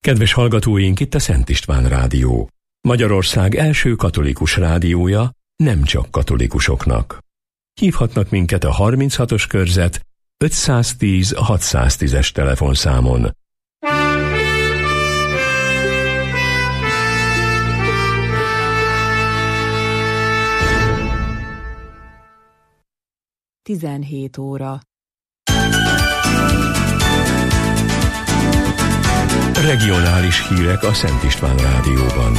Kedves hallgatóink, itt a Szent István Rádió. Magyarország első katolikus rádiója, nem csak katolikusoknak. Hívhatnak minket a 36-os körzet 510 610-es telefonszámon. Tizenhét óra. Regionális hírek a Szent István Rádióban.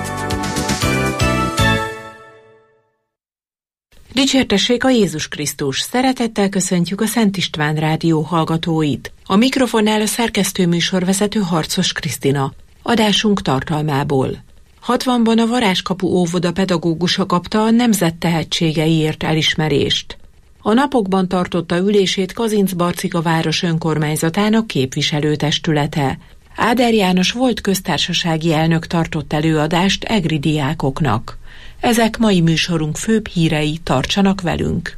Dicsértessék a Jézus Krisztus! Szeretettel köszöntjük a Szent István Rádió hallgatóit. A mikrofonnál a szerkesztő műsorvezető Harcos Krisztina. Adásunk tartalmából. 60-ban a Varázskapu óvoda pedagógusa kapta a nemzet tehetségeiért elismerést. A napokban tartotta ülését Kazincbarcika város önkormányzatának képviselőtestülete. Áder János volt köztársasági elnök tartott előadást egri diákoknak. Ezek mai műsorunk főbb hírei, tartsanak velünk!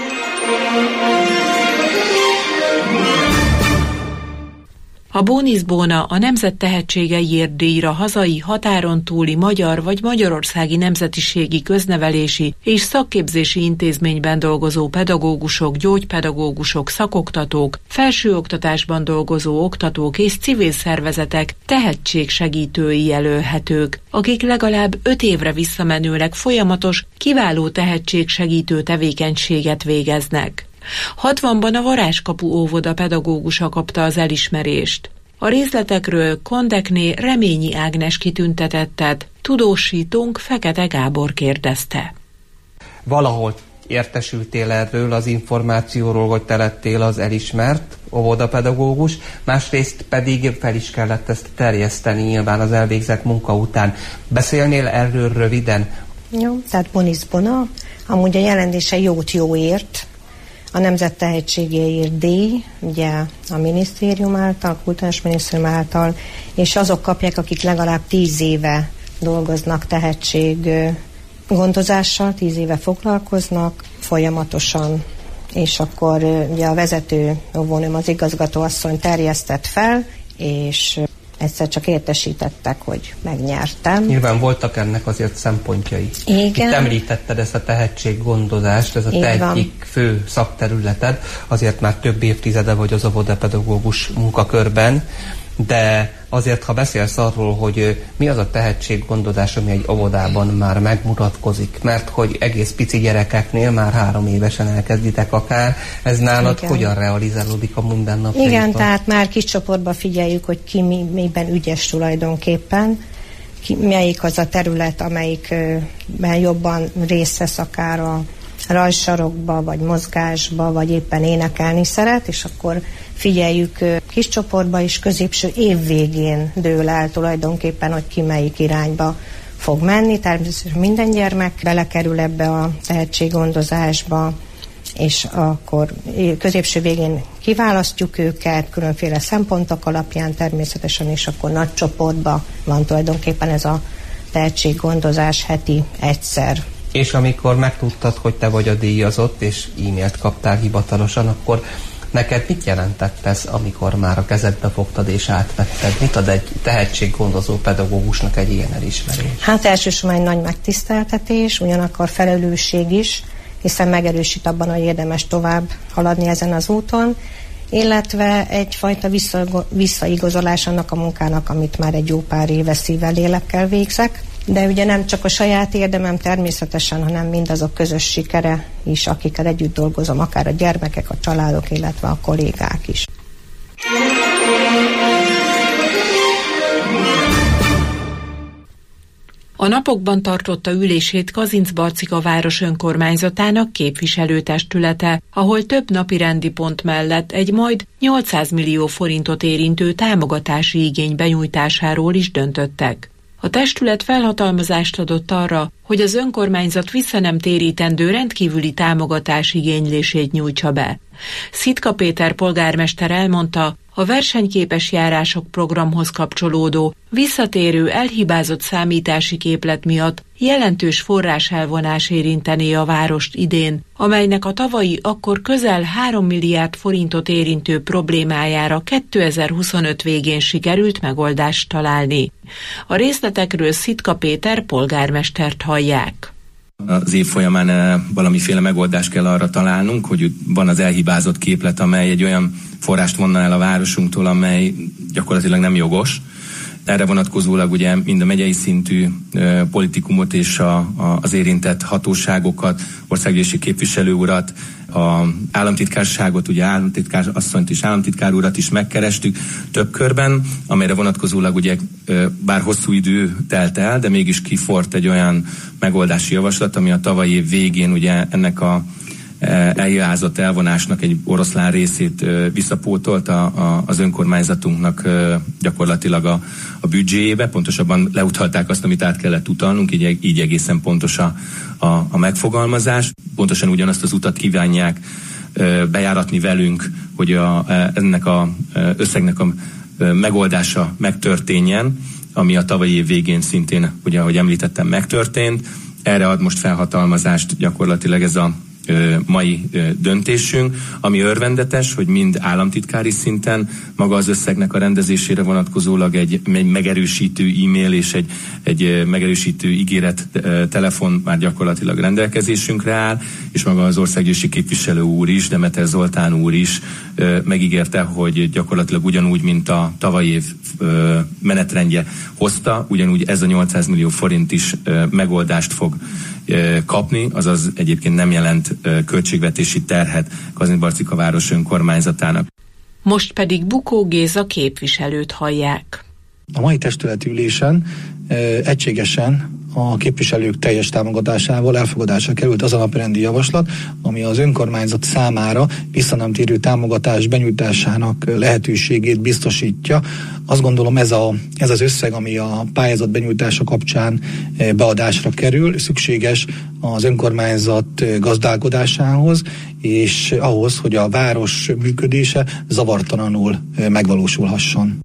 A Bóniszbóna a Nemzet tehetségeiért díjra hazai, határon túli magyar vagy magyarországi nemzetiségi köznevelési és szakképzési intézményben dolgozó pedagógusok, gyógypedagógusok, szakoktatók, felsőoktatásban dolgozó oktatók és civil szervezetek tehetségsegítői jelölhetők, akik legalább 5 évre visszamenőleg folyamatos, kiváló tehetségsegítő tevékenységet végeznek. 60-ban a Varázskapu óvoda pedagógusa kapta az elismerést. A részletekről Kondekné Reményi Ágnes kitüntetettet, tudósítónk Fekete Gábor kérdezte. Valahol értesültél erről az információról, hogy te lettél az elismert óvodapedagógus, másrészt pedig fel is kellett ezt terjeszteni nyilván az elvégzett munka után. Beszélnél erről röviden? Jó, tehát Bóniszbóna, amúgy a jelentése jót jóért, a Nemzet tehetségeiért díj, ugye a minisztérium által, kulturális minisztérium által, és azok kapják, akik legalább 10 éve dolgoznak tehetséggondozással, 10 éve foglalkoznak folyamatosan, és akkor ugye a vezető óvónőm, az igazgatóasszony terjesztett fel, és egyszer csak értesítettek, hogy megnyertem. Nyilván voltak ennek azért szempontjai. Igen. Itt említetted ezt a tehetséggondozást, ez a te egyik fő szakterületed, azért már több évtizede vagy az óvodapedagógus munkakörben, de azért, ha beszélsz arról, hogy mi az a tehetséggondozás, ami egy óvodában már megmutatkozik, mert hogy egész pici gyerekeknél már 3 évesen elkezditek akár, ez nálad hogyan realizálódik a mindennapjaikban? Igen, tehát már kis csoportban figyeljük, hogy ki miben ügyes tulajdonképpen, melyik az a terület, amelyikben jobban részt vesz akár a rajzsarokba, vagy mozgásba, vagy éppen énekelni szeret, és akkor figyeljük kis csoportba is, középső év végén dől el tulajdonképpen, hogy ki melyik irányba fog menni. Természetesen minden gyermek belekerül ebbe a tehetséggondozásba, és akkor középső végén kiválasztjuk őket különféle szempontok alapján természetesen, és akkor nagy csoportba van tulajdonképpen ez a tehetséggondozás heti egyszer. És amikor megtudtad, hogy te vagy a díjazott, és e-mailt kaptál hivatalosan, akkor neked mit jelentett ez, amikor már a kezedbe fogtad és átvetted? Mit ad egy tehetséggondozó pedagógusnak egy ilyen elismerés? Hát elsősorban egy nagy megtiszteltetés, ugyanakkor felelősség is, hiszen megerősít abban, hogy érdemes tovább haladni ezen az úton, illetve egyfajta visszaigazolás annak a munkának, amit már egy jó pár éve szívvel, lélekkel végzek. De ugye nem csak a saját érdemem természetesen, hanem mindazok közös sikere is, akikkel együtt dolgozom, akár a gyermekek, a családok, illetve a kollégák is. A napokban tartotta ülését Kazincbarcika város önkormányzatának képviselőtestülete, ahol több napirendi pont mellett egy majd 800 millió forintot érintő támogatási igény benyújtásáról is döntöttek. A testület felhatalmazást adott arra, hogy az önkormányzat visszanemtérítendő rendkívüli támogatás igénylését nyújtsa be. Szitka Péter polgármester elmondta, a versenyképes járások programhoz kapcsolódó, visszatérő elhibázott számítási képlet miatt jelentős forráselvonás érintené a várost idén, amelynek a tavalyi akkor közel 3 milliárd forintot érintő problémájára 2025 végén sikerült megoldást találni. A részletekről Szitka Péter polgármestert hallják. Az év folyamán valamiféle megoldást kell arra találnunk, hogy van az elhibázott képlet, amely egy olyan forrást vonna el a városunktól, amely gyakorlatilag nem jogos. Erre vonatkozólag ugye mind a megyei szintű politikumot és az érintett hatóságokat, országgyűlési képviselő urat, a államtitkárságot, ugye államtitkár asszonyt és államtitkár urat is megkerestük több körben, amelyre vonatkozólag ugye bár hosszú idő telt el, de mégis kiforrt egy olyan megoldási javaslat, ami a tavalyi év végén ugye ennek a elhibázott elvonásnak egy oroszlán részét visszapótolta az önkormányzatunknak gyakorlatilag a büdzséjébe, pontosabban leutalták azt, amit át kellett utalnunk, így egészen pontos a megfogalmazás. Pontosan ugyanazt az utat kívánják bejáratni velünk, hogy ennek az összegnek a megoldása megtörténjen, ami a tavalyi év végén szintén, ugye ahogy említettem, megtörtént. Erre ad most felhatalmazást gyakorlatilag ez a mai döntésünk, ami örvendetes, hogy mind államtitkári szinten maga az összegnek a rendezésére vonatkozólag egy megerősítő e-mail és egy megerősítő ígéret telefon már gyakorlatilag rendelkezésünkre áll, és maga az országgyűlési képviselő úr is, Demeter Zoltán úr is megígérte, hogy gyakorlatilag ugyanúgy, mint a tavalyi év menetrendje hozta, ugyanúgy ez a 800 millió forint is megoldást fog kapni, azaz egyébként nem jelent költségvetési terhet Kazincbarcika város önkormányzatának. Most pedig Bukó Géza képviselőt hallják. A mai testületi ülésen egységesen a képviselők teljes támogatásával elfogadásra került az a napirendi javaslat, ami az önkormányzat számára visszanemtérő támogatás benyújtásának lehetőségét biztosítja. Azt gondolom ez az összeg, ami a pályázat benyújtása kapcsán beadásra kerül, szükséges az önkormányzat gazdálkodásához, és ahhoz, hogy a város működése zavartalanul megvalósulhasson.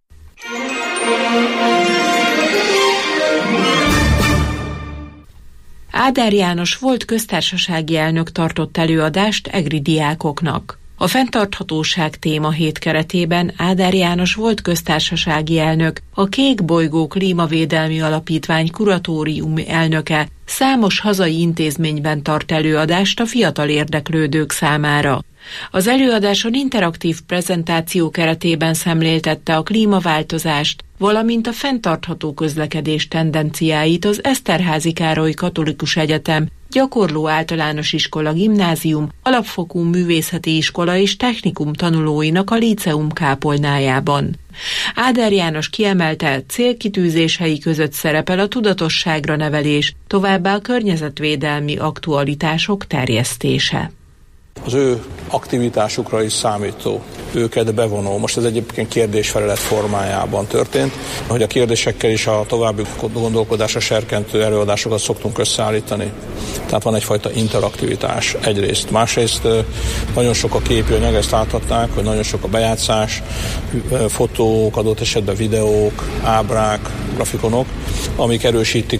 Ádár János volt köztársasági elnök tartott előadást egri diákoknak. A fenntarthatóság témahét keretében Ádár János volt köztársasági elnök, a Kék Bolygó Klímavédelmi Alapítvány kuratórium elnöke számos hazai intézményben tart előadást a fiatal érdeklődők számára. Az előadáson interaktív prezentáció keretében szemléltette a klímaváltozást, valamint a fenntartható közlekedés tendenciáit az Eszterházy Károly Katolikus Egyetem, Gyakorló Általános Iskola Gimnázium, Alapfokú Művészeti Iskola és Technikum tanulóinak a Líceum kápolnájában. Ádár János kiemelte, célkitűzései között szerepel a tudatosságra nevelés, továbbá a környezetvédelmi aktualitások terjesztése. Az ő aktivitásukra is számító, őket bevonó. Most ez egyébként kérdésfelelet formájában történt, hogy a kérdésekkel is a további gondolkodásra serkentő előadásokat szoktunk összeállítani. Tehát van egyfajta interaktivitás egyrészt. Másrészt nagyon sok a képi anyag, ezt láthatnák, hogy nagyon sok a bejátszás, fotók, adott esetben videók, ábrák, grafikonok, amik erősítik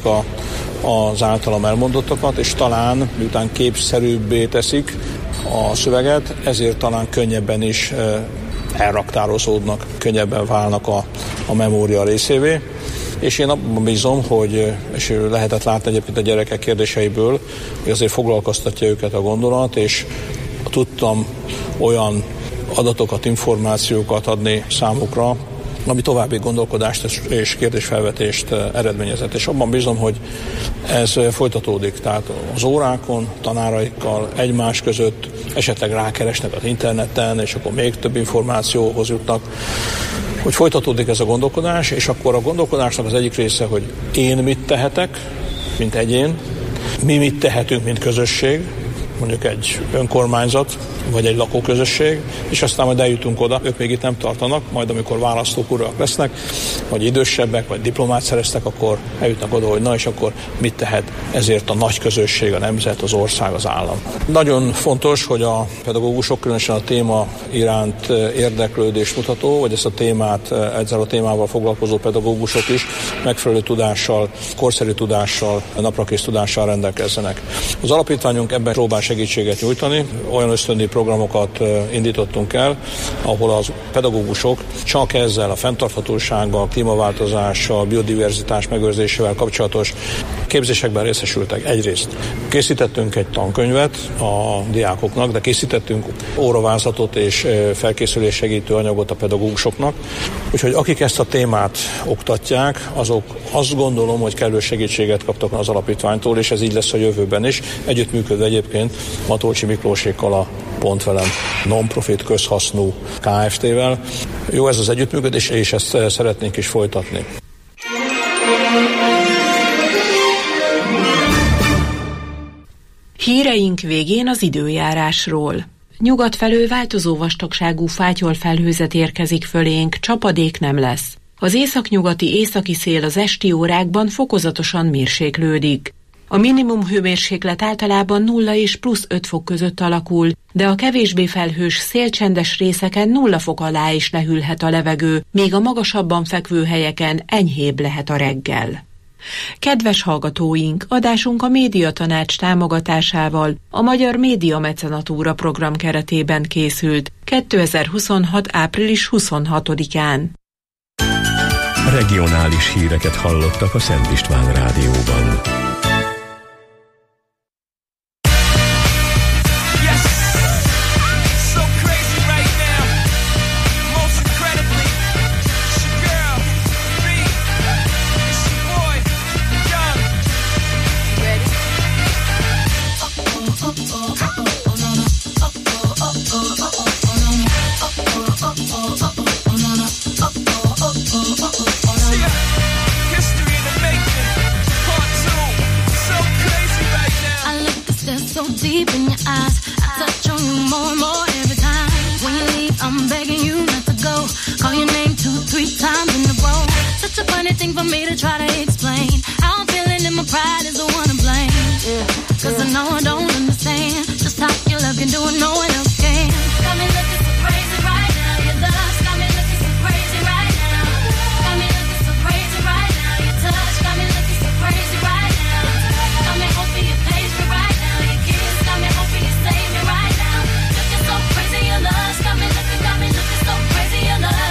az általam elmondottakat, és talán miután képszerűbbé teszik a szöveget, ezért talán könnyebben is elraktározódnak, könnyebben válnak a memória részévé. És én abban bízom, hogy, és lehetett látni egyébként a gyerekek kérdéseiből, hogy azért foglalkoztatja őket a gondolat, és tudtam olyan adatokat, információkat adni számukra, ami további gondolkodást és kérdésfelvetést eredményezett. És abban bízom, hogy ez folytatódik. Tehát az órákon, tanáraikkal, egymás között, esetleg rákeresnek az interneten, és akkor még több információhoz jutnak, hogy folytatódik ez a gondolkodás, és akkor a gondolkodásnak az egyik része, hogy én mit tehetek, mint egyén, mi mit tehetünk, mint közösség, mondjuk egy önkormányzat, vagy egy lakóközösség, és aztán majd eljutunk oda, ők még itt nem tartanak, majd amikor választók urak lesznek, vagy idősebbek, vagy diplomát szereztek, akkor eljutnak oda, hogy na és akkor mit tehet ezért a nagy közösség, a nemzet, az ország, az állam. Nagyon fontos, hogy a pedagógusok különösen a téma iránt érdeklődést mutató, vagy ezt a témát, ezzel a témával foglalkozó pedagógusok is megfelelő tudással, korszerű tudással, naprakész tudással rendelkezzenek. Az alapítványunk ebben próbál segítséget nyújtani, olyan ösztöndíj programokat indítottunk el, ahol az pedagógusok csak ezzel a fenntarthatósággal, klímaváltozással, biodiverzitás megőrzésével kapcsolatos képzésekben részesültek. Egyrészt készítettünk egy tankönyvet a diákoknak, de készítettünk óravázatot és felkészülés segítő anyagot a pedagógusoknak. Úgyhogy akik ezt a témát oktatják, azok azt gondolom, hogy kellő segítséget kaptak az alapítványtól, és ez így lesz a jövőben is. Együttműködve egyébként Matolcsy Miklósékkal, a Pont Velem non-profit közhasznú Kft-vel. Jó ez az együttműködés, és ezt szeretnénk is folytatni. Híreink végén az időjárásról. Nyugat felől változó vastagságú fátyolfelhőzet érkezik fölénk, csapadék nem lesz. Az északnyugati északi szél az esti órákban fokozatosan mérséklődik. A minimum hőmérséklet általában 0 és plusz 5 fok között alakul, de a kevésbé felhős szélcsendes részeken 0 fok alá is lehűlhet a levegő, míg a magasabban fekvő helyeken enyhébb lehet a reggel. Kedves hallgatóink, adásunk a Médiatanács támogatásával a Magyar Média Mecenatúra program keretében készült 2026. április 26-án. Regionális híreket hallottak a Szent István Rádióban. Deep in your eyes, I touch on you more and more every time. When you leave, I'm begging you not to go. Call your name 2-3 times in a row. Such a funny thing for me to try to explain. How I'm feeling and my pride is the one to blame. Yeah, cause I know I don't understand just how your love can do it, no one else can. Got me looking so crazy right now. Your love got me looking so crazy right now. Got me looking so crazy right now. Your touch got me looking so crazy right now. Got me hoping you page me right now. Your kiss got me hoping you save me right now. Looking so crazy, your love got me looking so crazy, your love.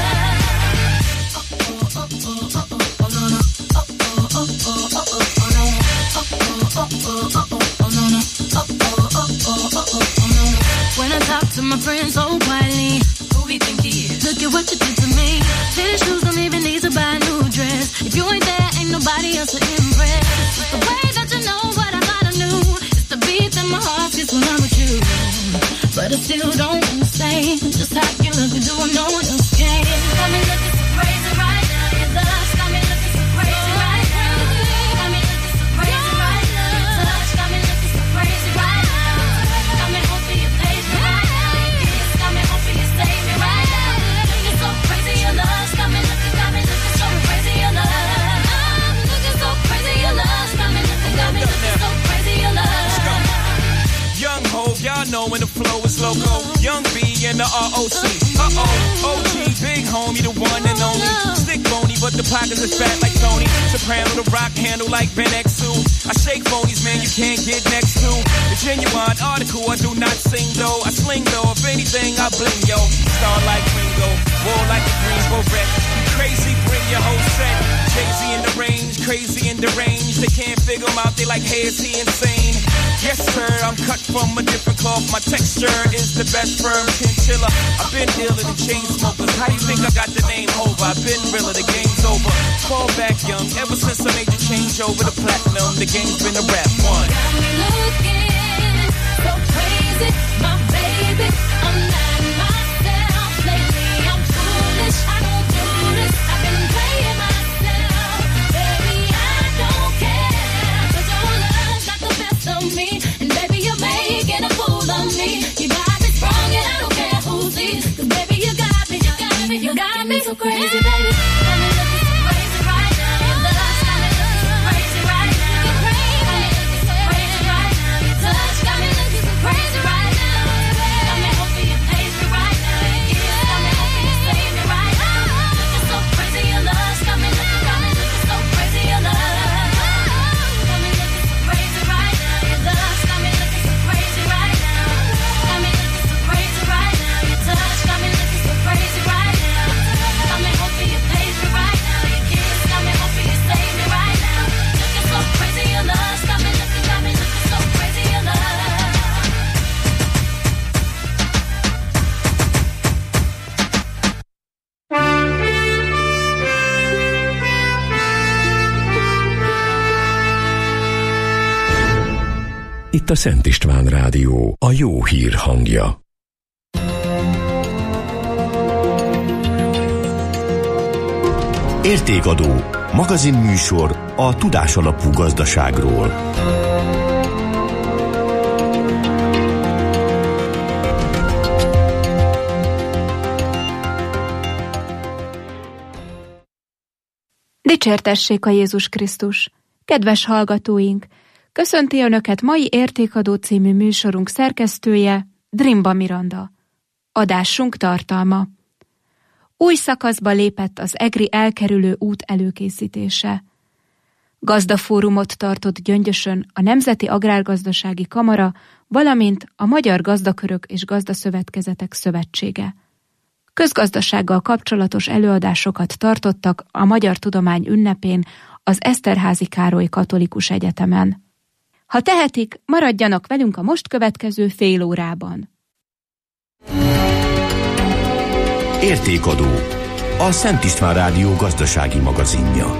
When I talk to my friends so quietly, who we think he is? Look at what you did to me. Fitted shoes don't even need to buy a new dress. If you ain't there, ain't nobody else to impress. It's the way that you know what I thought I knew. It's the beat that my heart gets when I'm with you. But I still don't understand just how you look and do what no one else can. Got me looking so crazy right now. Your love's got me looking so crazy right now. Got me looking so crazy right now. Your touch got me looking so crazy right now. Got me hoping you page me right now. Your kiss got me hoping you save me right now. Looking so crazy, your love's got me looking so crazy, your love. I'm looking so crazy, your love's got me looking so crazy, your love. Young Hov, y'all know when the flow is loco. Young B and the ROC. OG, big homie, the one and only. Stick bony, but the pockets is fat like Tony. Soprano, the rock handle like Ben X2. I shake phonies, man, you can't get next to. The genuine article, I do not sing though. I sling though, if anything, I bling yo. Star like Ringo, war like a green beret. Crazy, bring your whole set. Crazy in the range, crazy in the range. They can't figure him out, they like, hey, is he insane? Yes, sir, I'm cut from a different cloth. My texture is the best firm chinchilla. I've been dealing in chain smokers. How do you think I got the name Hova? I've been realer, the game's over. Fall back young, ever since I made the change over to platinum. The game's been a rap one. Got me looking so crazy, my baby. I'm not myself lately. I'm foolish, I don't do this. I've been playing myself, baby. I don't care, 'cause your love got the best of me, and baby, you're making a fool. me so crazy, baby. Got me looking so crazy right now. Your love got me looking so crazy right now. You're crazy, so crazy right now. Your touch got me looking so crazy right now. Got me hoping you pays me right now. Your kiss got me hoping you save me right now. Looking so crazy, your love got me looking so crazy, your love. Got me looking so crazy right now. Your love got me looking so crazy right now. Got me looking so crazy right now. Your touch got me looking so crazy right now. Got me hoping you pays me right now. Your kiss got me hoping you save me right now. Looking so crazy, your love got me looking so crazy, your love. Itt a Szent István Rádió, a jó hír hangja. Értékadó, magazinműsor a tudásalapú gazdaságról. Dicsértessék a Jézus Krisztus! Kedves hallgatóink! Köszönti Önöket mai Értékadó című műsorunk szerkesztője, Drimba Miranda. Adásunk tartalma. Új szakaszba lépett az egri elkerülő út előkészítése. Gazdafórumot tartott Gyöngyösön a Nemzeti Agrárgazdasági Kamara, valamint a Magyar Gazdakörök és Gazdaszövetkezetek Szövetsége. Közgazdasággal kapcsolatos előadásokat tartottak a Magyar Tudomány ünnepén az Eszterházy Károly Katolikus Egyetemen. Ha tehetik, maradjanak velünk a most következő fél órában. Értékadó, a Szent István Rádió gazdasági magazinja.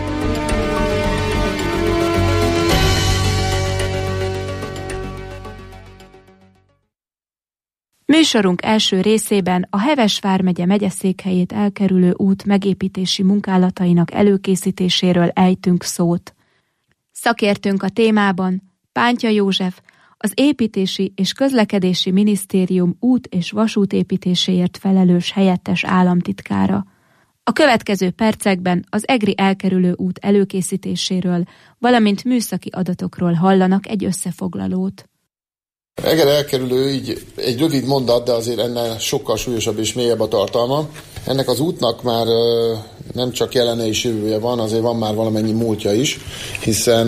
Műsorunk első részében a Heves vármegye megyeszékhelyét elkerülő út megépítési munkálatainak előkészítéséről ejtünk szót. Szakértőnk a témában Pántya József, az Építési és Közlekedési Minisztérium út- és vasútépítéséért felelős helyettes államtitkára. A következő percekben az egri elkerülő út előkészítéséről, valamint műszaki adatokról hallanak egy összefoglalót. Eger elkerülő így egy rövid mondat, de azért ennél sokkal súlyosabb és mélyebb a tartalma. Ennek az útnak már nem csak jelene és jövője van, azért van már valamennyi múltja is, hiszen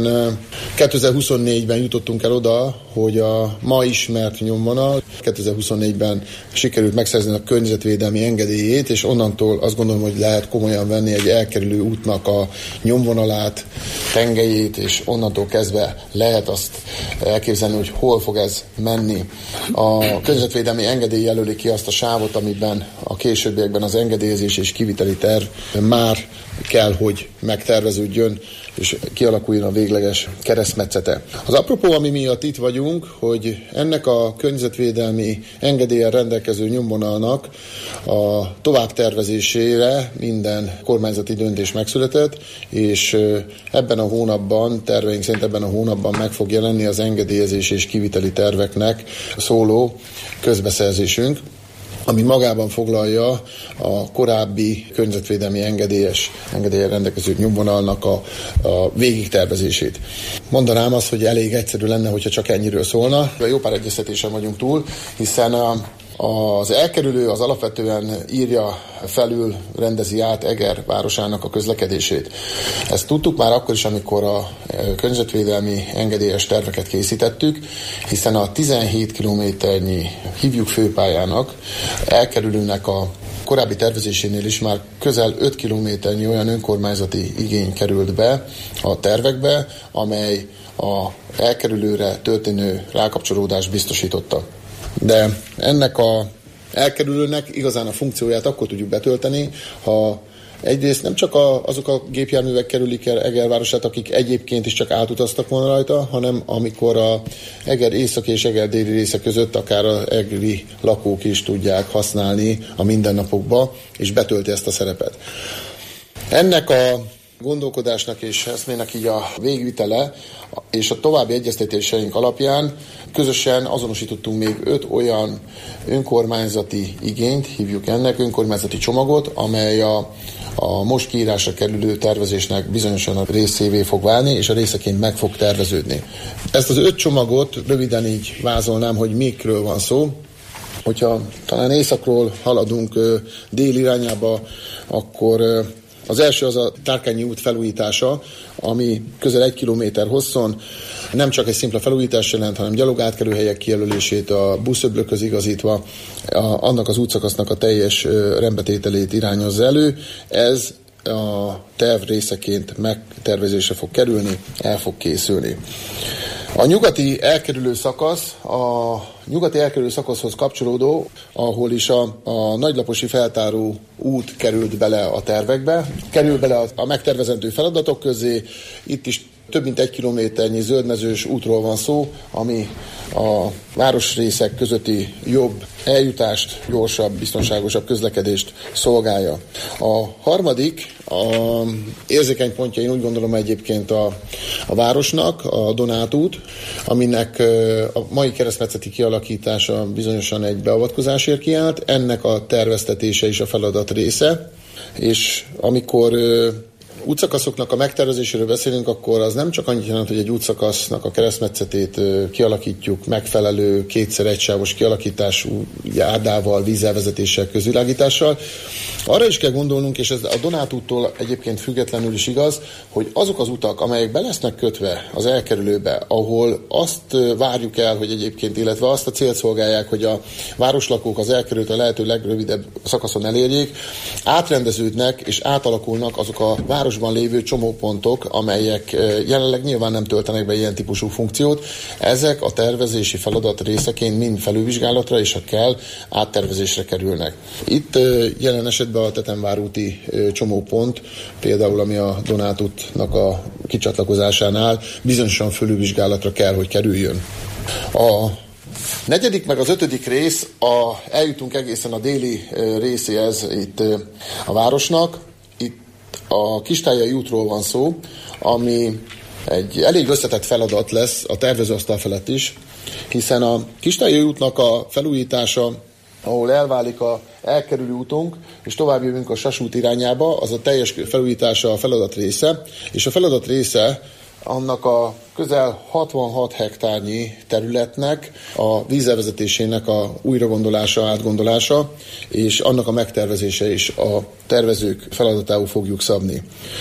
2024-ben jutottunk el oda, hogy a ma ismert nyomvonal 2024-ben sikerült megszerzni a környezetvédelmi engedélyét, és onnantól azt gondolom, hogy lehet komolyan venni egy elkerülő útnak a nyomvonalát, tengelyét, és onnantól kezdve lehet azt elképzelni, hogy hol fog ez menni. A környezetvédelmi engedély jelöli ki azt a sávot, amiben a későbbiekben az engedélyezés és kiviteli terv már kell, hogy megterveződjön, és kialakuljon a végleges keresztmetszete. Az apropó, ami miatt itt vagyunk, hogy ennek a környezetvédelmi engedéllyel rendelkező nyomvonalnak a továbbtervezésére minden kormányzati döntés megszületett, és ebben a hónapban, terveink szerint ebben a hónapban meg fog jelenni az engedélyezés és kiviteli terveknek szóló közbeszerzésünk, ami magában foglalja a korábbi környezetvédelmi engedéllyel rendelkező nyomvonalnak a végigtervezését. Mondanám azt, hogy elég egyszerű lenne, hogyha csak ennyiről szólna. Jó pár egyeztetésen vagyunk túl, hiszen az elkerülő az alapvetően írja felül, rendezi át Eger városának a közlekedését. Ezt tudtuk már akkor is, amikor a környezetvédelmi engedélyes terveket készítettük, hiszen a 17 kilométernyi hívjuk főpályának, elkerülőnek a korábbi tervezésénél is már közel 5 kilométernyi olyan önkormányzati igény került be a tervekbe, amely a elkerülőre történő rákapcsolódást biztosította. De ennek a elkerülőnek igazán a funkcióját akkor tudjuk betölteni, ha egyrészt nem csak azok a gépjárművek kerülik el Eger városát, akik egyébként is csak átutaztak volna rajta, hanem amikor a Eger északi és Eger déli része között akár az egri lakók is tudják használni a mindennapokba, és betölti ezt a szerepet. Ennek a gondolkodásnak és eszmének így a végvitele, és a további egyeztetéseink alapján közösen azonosítottunk még 5 olyan önkormányzati igényt, hívjuk ennek, önkormányzati csomagot, amely a most kiírásra kerülő tervezésnek bizonyosan a részévé fog válni, és a részeként meg fog terveződni. Ezt az 5 csomagot röviden így vázolnám, hogy mikről van szó. Hogyha talán északról haladunk dél irányába, akkor az első az a Tárkányi út felújítása, ami közel 1 kilométer hosszon nem csak egy szimpla felújítás jelent, hanem gyalogátkelőhelyek kijelölését, a buszöblökhöz igazítva, annak az útszakasznak a teljes rendbetételét irányozza elő. Ez a terv részeként megtervezésre fog kerülni, el fog készülni. A nyugati elkerülő szakaszhoz kapcsolódó, ahol is a nagylaposi feltáró út került bele a tervekbe, kerül bele a megtervezendő feladatok közé. Itt is több mint 1 kilométernyi zöldmezős útról van szó, ami a városrészek közötti jobb eljutást, gyorsabb, biztonságosabb közlekedést szolgálja. A harmadik, érzékeny pontja, én úgy gondolom egyébként a városnak, a Donát út, aminek a mai keresztmetszeti kialakítása bizonyosan egy beavatkozásért kiállt, ennek a terveztetése is a feladat része, és amikor útszakaszoknak a megtervezéséről beszélünk, akkor az nem csak annyit jelent, hogy egy útszakasznak a keresztmetszetét kialakítjuk megfelelő 2x1 sávos kialakítású járdával, vízelvezetéssel, közvilágítással. Arra is kell gondolnunk, és ez a Donát úttól egyébként függetlenül is igaz, hogy azok az utak, amelyek be lesznek kötve az elkerülőbe, ahol azt várjuk el, hogy egyébként, illetve azt a célt szolgálják, hogy a városlakók az elkerülőt a lehető legrövidebb szakaszon elérjék, átrendeződnek és átalakulnak azok a városban lévő csomópontok, amelyek jelenleg nyilván nem töltenek be ilyen típusú funkciót. Ezek a tervezési feladat részeként mind felülvizsgálatra és ha kell, áttervezésre kerülnek. Itt jelen esetben a Tetemvár úti csomópont, például ami a Donát útnak a kicsatlakozásánál bizonyosan felülvizsgálatra kell, hogy kerüljön. A negyedik meg az 5. rész, eljutunk egészen a déli részéhez itt a városnak. Itt a Kistályai útról van szó, ami egy elég összetett feladat lesz a tervezőasztal felett is, hiszen a Kistályai útnak a felújítása, ahol elválik a elkerülő útunk, és tovább jövünk a Sas út irányába, az a teljes felújítása a feladat része, és a feladat része annak a közel 66 hektárnyi területnek a vízelvezetésének a újragondolása, átgondolása, és annak a megtervezése is a tervezők feladatául fogjuk szabni.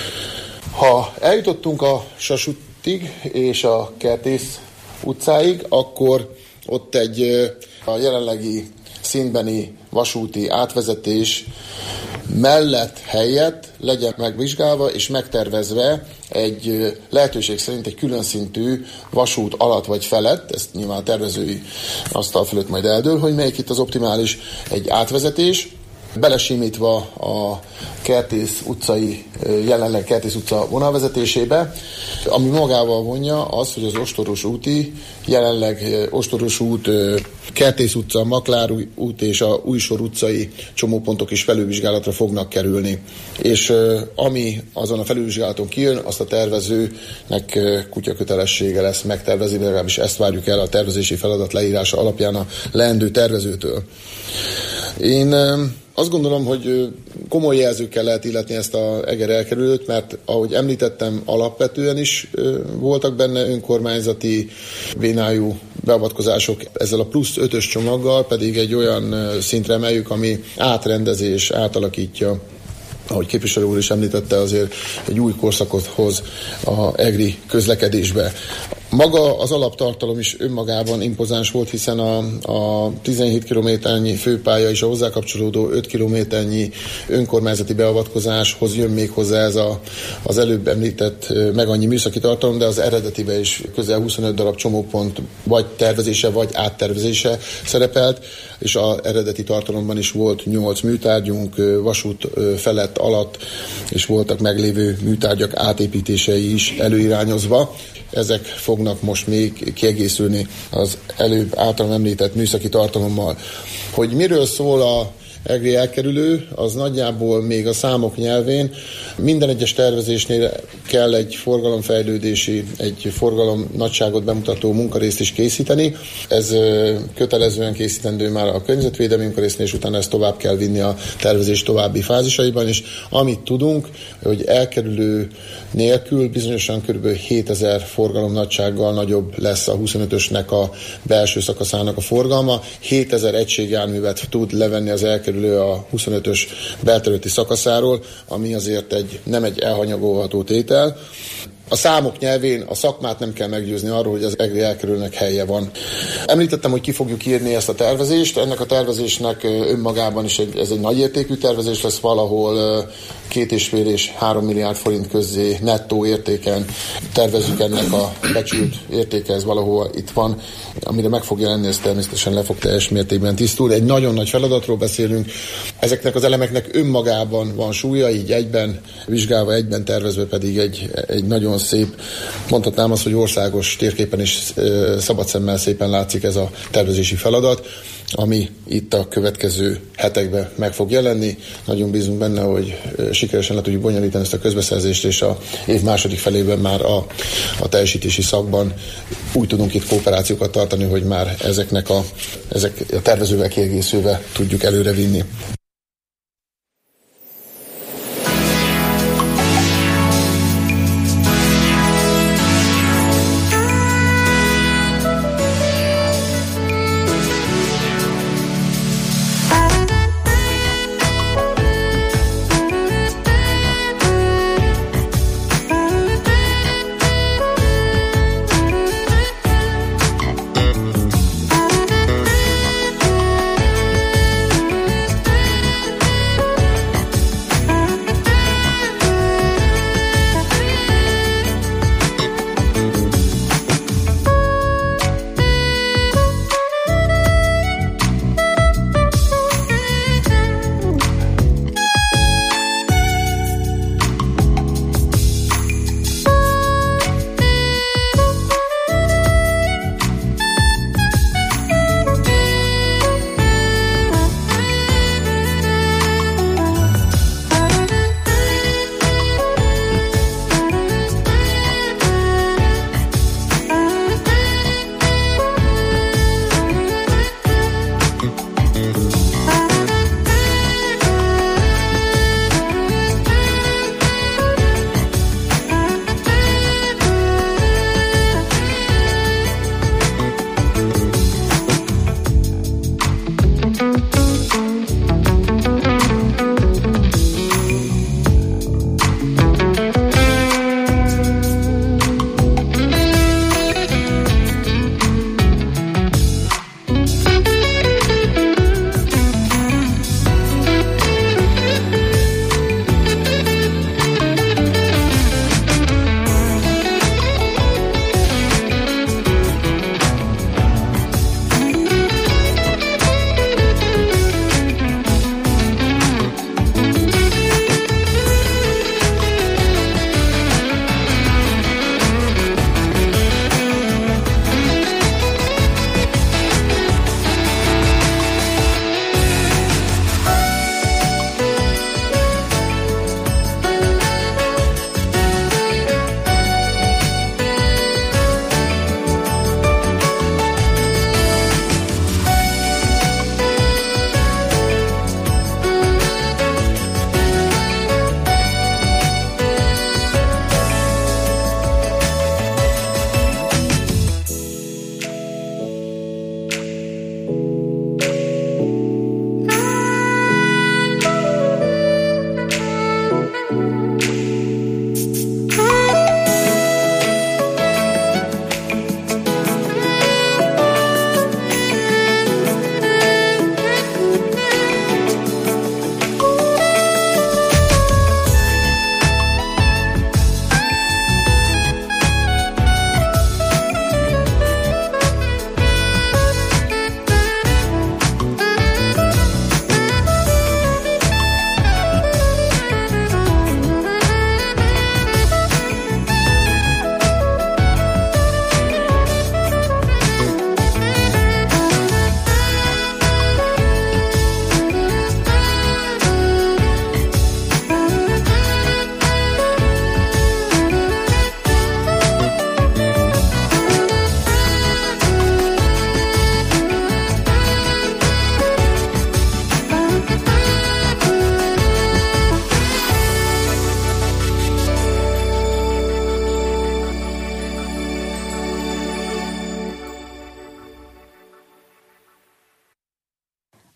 Ha eljutottunk a Sas útig és a Kertész utcáig, akkor ott a jelenlegi szintbeni vasúti átvezetés mellett helyett legyen megvizsgálva és megtervezve egy lehetőség szerint egy külön szintű vasút alatt vagy felett, ezt nyilván a tervezői asztal fölött majd eldől, hogy melyik itt az optimális egy átvezetés, belesimítva a Kertész utcai, jelenleg Kertész utca vonalvezetésébe, ami magával vonja az, hogy az Ostoros úti, jelenleg Ostoros út, Kertész utca, Maklár út és a Újsor utcai csomópontok is felülvizsgálatra fognak kerülni. És ami azon a felülvizsgálaton kijön, azt a tervezőnek kutyakötelessége lesz megtervezni, legalábbis ezt várjuk el a tervezési feladat leírása alapján a leendő tervezőtől. Én azt gondolom, hogy komoly jelzőkkel lehet illetni ezt a Eger elkerülőt, mert ahogy említettem, alapvetően is voltak benne önkormányzati vénájú beavatkozások, ezzel a plusz 5-ös csomaggal pedig egy olyan szintre emeljük, ami átrendezés, átalakítja, ahogy képviselő úr is említette, azért egy új korszakot hoz a egri közlekedésbe. Maga az alaptartalom is önmagában impozáns volt, hiszen a 17 kilométernyi főpálya és a hozzá kapcsolódó 5 kilométernyi önkormányzati beavatkozáshoz jön még hozzá ez az előbb említett meg annyi műszaki tartalom, de az eredetibe is közel 25 darab csomópont vagy tervezése, vagy áttervezése szerepelt, és az eredeti tartalomban is volt 8 műtárgyunk vasút felett, alatt, és voltak meglévő műtárgyak átépítései is előirányozva. Ezek fognak most még kiegészülni az előbb általam említett műszaki tartalommal. Hogy miről szól EGRI elkerülő, az nagyjából még a számok nyelvén minden egyes tervezésnél kell egy forgalomfejlődési, egy forgalom nagyságot bemutató munkarészt is készíteni. Ez kötelezően készítendő már a környezetvédelmi munkarésznél, és utána ezt tovább kell vinni a tervezés további fázisaiban, és amit tudunk, hogy elkerülő nélkül bizonyosan kb. 7000 forgalom nagysággal nagyobb lesz a 25-ösnek a belső szakaszának a forgalma. 7000 egységjárművet tud levenni az elkerülő a 25-ös belterületi szakaszáról, ami azért nem egy elhanyagolható tétel. A számok nyelvén a szakmát nem kell meggyőzni arról, hogy az EGRI elkerülőnek helye van. Említettem, hogy ki fogjuk írni ezt a tervezést. Ennek a tervezésnek önmagában is ez egy nagyértékű tervezés lesz, valahol 2,5 és 3 milliárd forint közé nettó értéken tervezzük, ennek a becsült értéke, ez valahol itt van. Amire meg fog jelenni, ez természetesen le fog teljes mértékben tisztulni. Egy nagyon nagy feladatról beszélünk. Ezeknek az elemeknek önmagában van súlya, így egyben vizsgálva, egyben tervezve pedig egy nagyon szép, mondhatnám azt, hogy országos térképen is szabad szemmel szépen látszik ez a tervezési feladat, ami itt a következő hetekben meg fog jelenni. Nagyon bízunk benne, hogy sikeresen le tudjuk bonyolítani ezt a közbeszerzést, és a év második felében már a teljesítési szakban úgy tudunk itt kooperációkat tartani, hogy már ezek a tervezővel kiegészülve tudjuk előre vinni.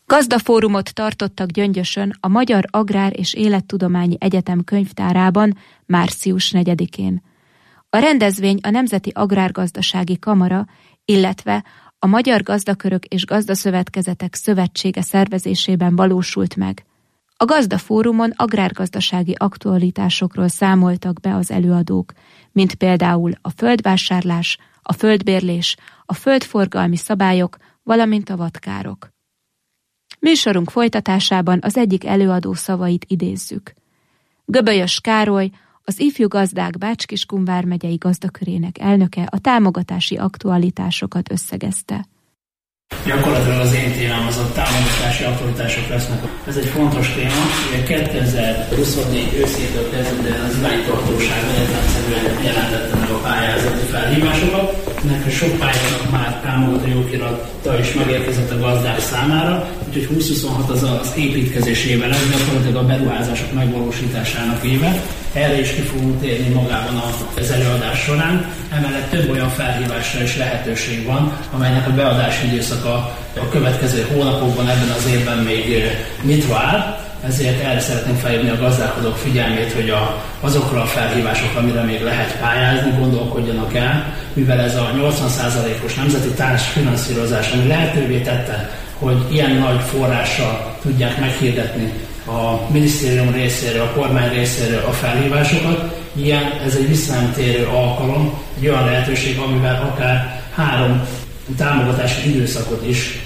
Gazdafórumot tartottak Gyöngyösön a Magyar Agrár és Élettudományi Egyetem könyvtárában március 4-én. A rendezvény a Nemzeti Agrárgazdasági Kamara, illetve a Magyar Gazdakörök és Gazdaszövetkezetek Szövetsége szervezésében valósult meg. A Gazdafórumon agrárgazdasági aktualitásokról számoltak be az előadók, mint például a földvásárlás, a földbérlés, a földforgalmi szabályok, valamint a vadkárok. Műsorunk folytatásában az egyik előadó szavait idézzük. Göbölyös Károly, az Ifjú Gazdák Bács-Kiskun vármegyei gazdakörének elnöke a támogatási aktualitásokat összegezte. Gyakorlatilag az én témám az a támogatási aktualitások lesznek. Ez egy fontos téma, ugye 2024 őszétől kezdődően az irányítóhatóság egyetlenszerűen jelentette meg a pályázati felhívásokat. Ennek sok pályázatnak már támogató jogirata is megérkezett a gazdák számára, úgyhogy 2026 az építkezés éve lesz, gyakorlatilag a beruházások megvalósításának éve. Erre is ki fogunk térni magában az előadás során. Emellett több olyan felhívásra is lehetőség van, amelynek a beadási időszaka a következő hónapokban, ebben az évben még nyitva áll. Ezért erre szeretném felhívni a gazdálkodók figyelmét, hogy azokra a felhívásokra, amire még lehet pályázni, gondolkodjanak el, mivel ez a 80%-os nemzeti társfinanszírozás, ami lehetővé tette, hogy ilyen nagy forrással tudják meghirdetni a minisztérium részéről, a kormány részéről a felhívásokat. Ez egy visszanemtérő alkalom, egy olyan lehetőség, amivel akár 3 támogatási időszakot is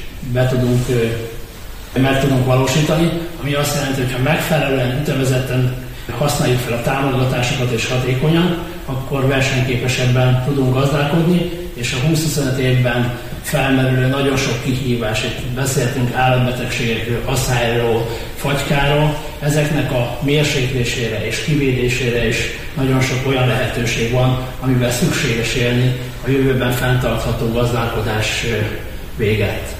meg tudunk valósítani, ami azt jelenti, hogy ha megfelelően, ütemezetten használjuk fel a támogatásokat és hatékonyan, akkor versenyképesebben tudunk gazdálkodni, és a 20-25 évben felmerülő nagyon sok kihívás, itt beszéltünk állatbetegségekről, asszályról, fagykáról, ezeknek a mérséklésére és kivédésére is nagyon sok olyan lehetőség van, amivel szükséges élni a jövőben fenntartható gazdálkodás véget.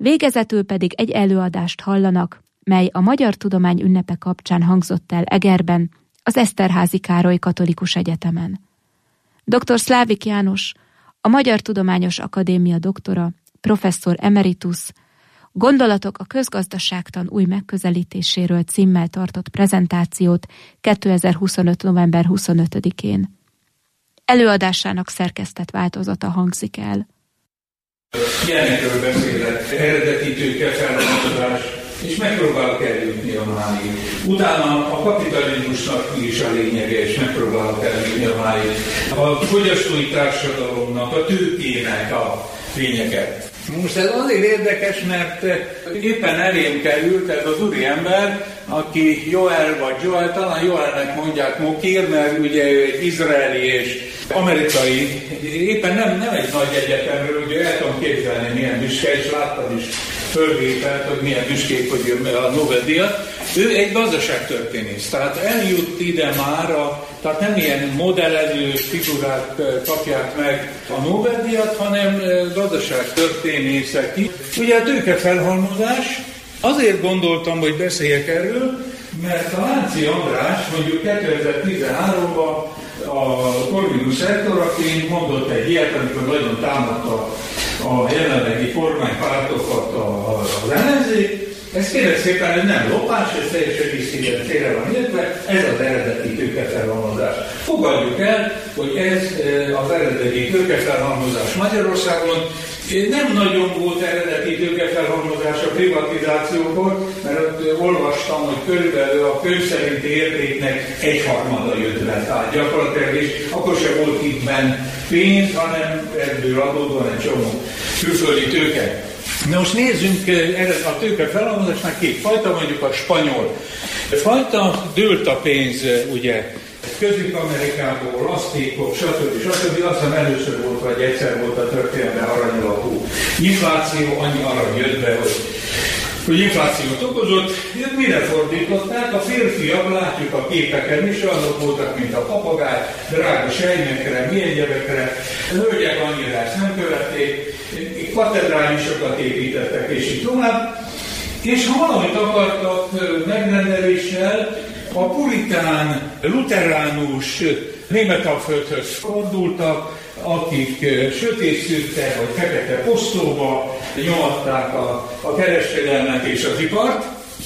Végezetül pedig egy előadást hallanak, mely a Magyar Tudomány ünnepe kapcsán hangzott el Egerben, az Eszterházy Károly Katolikus Egyetemen. Dr. Szlávik János, a Magyar Tudományos Akadémia doktora, professzor emeritus, Gondolatok a közgazdaságtan új megközelítéséről címmel tartott prezentációt 2025. november 25-én. Előadásának szerkesztett változata hangzik el. Ilyenekről beszélek, eredeti tőkefelhalmozás, és megpróbálok eljutni a máig. Utána a kapitalizmusnak is a lényege, és megpróbálok eljutni a máig. A fogyasztói társadalomnak, a tőkének a lényeget. Most ez azért érdekes, mert éppen elém került ez az úriember, aki Joel vagy Joel, talán Joelnek mondják Mokir, mert ugye ő egy izraeli és amerikai, éppen nem egy nagy egyetemről, ugye el tudom képzelni milyen büszke, és láttad is fölvételt, hogy milyen büszkék, hogy a Nobel-díjat. Ő egy gazdaságtörténész, tehát eljut ide már, tehát nem ilyen modellező figurák kapják meg a Nobel-díjat, hanem gazdaságtörténészek. Ugye a tőkefelhalmozás, azért gondoltam, hogy beszéljek erről, mert a Lánci András mondjuk 2013-ban a Corvinus szektoraként mondott egy ilyet, amikor nagyon támadta a jelenlegi kormánypártokat az ellenzék. Ez kérlek szépen, hogy nem lopás, ez teljesen visszében félre van értve, ez az eredeti tőkefelhalmozás. Fogadjuk el, hogy ez az eredeti tőkefelhalmozás Magyarországon. Nem nagyon volt eredeti tőkefelhalmozás a privatizációkor, mert ott olvastam, hogy körülbelül a könyv szerinti értéknek 1/3 jött le, tehát gyakorlatilag, és akkor sem volt itt benn pénz, hanem ebből adódóan egy csomó külföldi tőke. Na most nézzünk a tőkefelhalmozásnak két fajta, mondjuk a spanyol fajta, dőlt a pénz, ugye, Közép-Amerikából, aztékok, stb. Aztán először volt, vagy egyszer volt a történetben aranyalapú infláció, annyi arany jött be, hogy inflációt okozott. Ők mire fordították? A férfiak, látjuk a képeken is, azok voltak, mint a papagáj, drága sejmekre, mi egyebekre. A hölgyek annyira ezt nem követték, katedrálisokat építettek, és így tovább. És ha valamit akartak megrendeléssel, a puritán, luteránus Németalföldhöz fordultak, akik sötétszürke vagy fekete posztóba nyomatták a kereskedelmet és az ipart,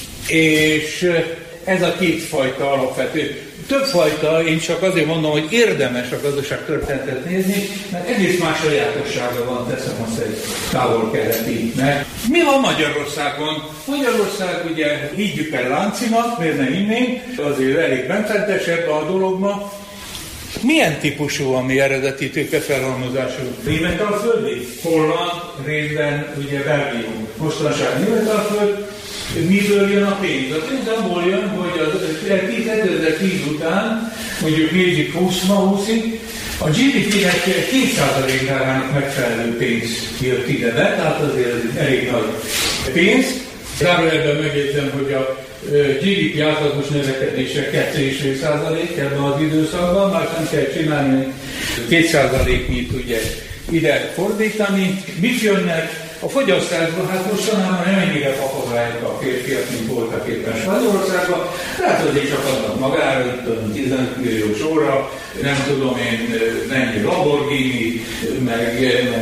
és ez a kétfajta alapvető. Többfajta, én csak azért mondom, hogy érdemes a gazdaságtörténetet nézni, mert egész más sajátossága van, teszem azt egy távol-keletinek. Mi van Magyarországon? Magyarország ugye higgyük el Láncinak, miért ne hinnénk, azért elég benfentesebb a dologban. Milyen típusú a mi eredeti tőkefelhalmozású? Németalföldi, holland, részben ugye Belgium, mostanság Németalföld. Miből jön a pénz? A pénz abból jön, hogy az 2010 után, mondjuk nézzük 20-ig, a GDP-nek 2%-ának megfelelő pénz jött ide be, tehát azért elég nagy pénz. Zárójelben megjegyzem, hogy a GDP átlagos növekedése 2,5% ebben az időszakban, már nem kell csinálni 2%-nyit ugye ide fordítani. Mit jönnek? A fogyasztásban, hát mostanában nem ennyire papagályok a férfiak, mint voltak éppen Spanyolországban, tehát azért csak adnak magára, 15 milliós óra, nem tudom én, mennyi Lamborghini, meg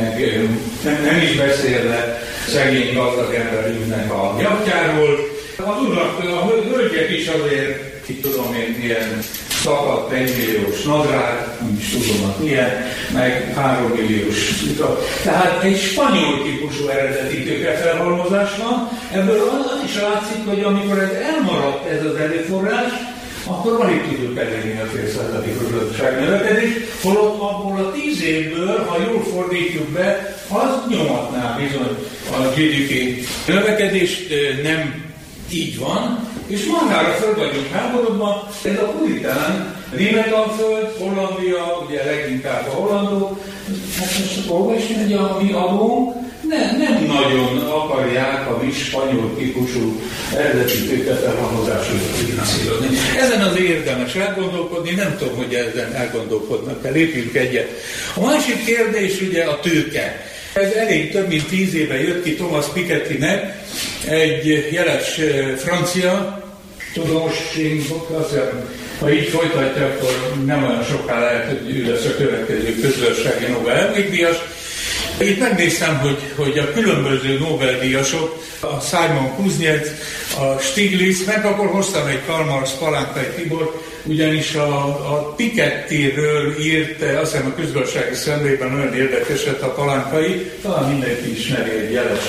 nem is beszélve szegény gazdag emberünknek a jachtjáról. Az urak, a hölgyek is azért, itt tudom én, milyen szakadt 1 milliós nadrág, nem is tudom, milyen, meg 3 milliós. Tehát egy spanyol típusú eredeti tőkefelhalmozás van. Ebből az is látszik, hogy amikor ez elmaradt ez az erőforrás, akkor alig tudjuk elérni a félszázalékos gazdaságnövekedést, holott abból a 10 évből, ha jól fordítjuk be, az nyomatná bizony a GDP növekedést, nem így van, és magára föl vagyunk háborúban, ez a puritán, Németalföld, Hollandia, ugye leginkább a hollandok, hát most hova is megy a mi adónk, nem nagyon akarják a mi spanyol típusú eredeti tőkefelhalmozású finanszírozni. Ezen az érdemes elgondolkodni, nem tudom, hogy ezen elgondolkodnak, lépjünk egyet. A másik kérdés ugye a tőke. Ez elég több mint 10 éve jött ki Thomas Pikettynek, egy jeles francia tudós, én azt hiszem, ha így folytatja, akkor nem olyan soká lehet, hogy ő lesz a következő közgazdasági Nobel-díjas. Itt megnéztem, hogy a különböző Nobel-díjasok, a Simon Kuznets, a Stiglitz, meg akkor hoztam egy Karl Marx Palánkai Tibor, ugyanis a Pikettyről írt, azt hiszem a közgazdasági szemlében olyan érdekeset a Palánkai, talán mindenki ismeri, egy jeles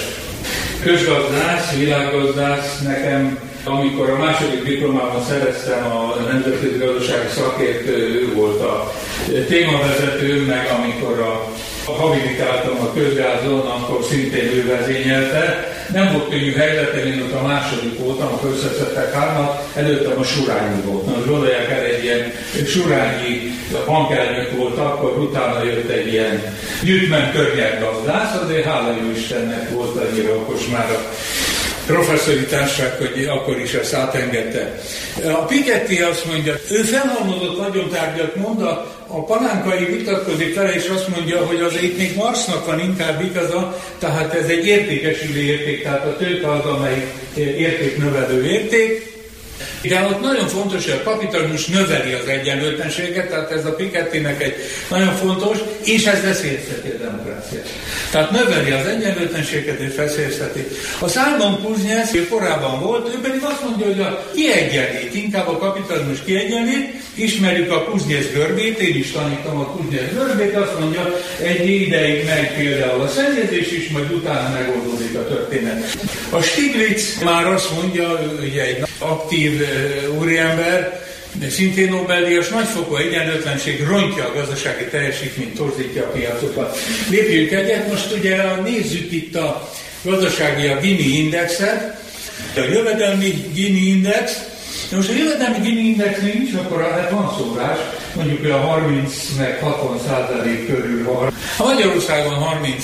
közgazdász, világgazdász. Nekem, amikor a második diplomában szereztem a nemzetközi gazdasági szakértő, ő volt a témavezetőm, meg amikor habilitáltam a közgázon, akkor szintén ő vezényelte. Nem volt könnyű helyzetem, én ott a második voltam, akkor összeszedtek hármat, előttem a Surányi volt. Most gondolják el, egy ilyen Surányi bankelnök volt, akkor utána jött egy ilyen gyűjtment környelvgazdász, azért hála jó Istennek volt annyira okos már a professzori társaság, hogy akkor is ezt átengedte. A Piketty azt mondja, ő felhalmozott vagyontárgyak mond, a Palánkai vitatkozik vele, és azt mondja, hogy az itt még Marxnak van inkább igaza, tehát ez egy értékesülő érték, tehát a tőke az, amelyik értéknövelő érték. De ott nagyon fontos, hogy a kapitalizmus növeli az egyenlőtlenséget, tehát ez a Pikettynek egy nagyon fontos, és ez veszélyezteti a demokráciát. Tehát növeli az egyenlőtlenséget és veszélyezteti. A Simon Kuznets korábban volt, ő pedig azt mondja, hogy a kiegyenlít, inkább a kapitalizmus kiegyenlít, ismerjük a Kuznets görbét, én is tanítom a Kuznets görbét, azt mondja, egy ideig megy például a szennyezés is, majd utána megoldódik a történet. A Stiglitz már azt mondja, ugye egy aktív úriember, de szintén Nobel-díjas, nagyfokú egyenlőtlenség rontja a gazdasági teljesítményt, torzítja a piacokat. Lépjünk egyet, most ugye nézzük itt a gazdasági a Gini indexet, a jövedelmi Gini index. Most a jövedelmi Gini index nincs, akkor hát van szórás, mondjuk a 30 meg 60% körül van. A Magyarországon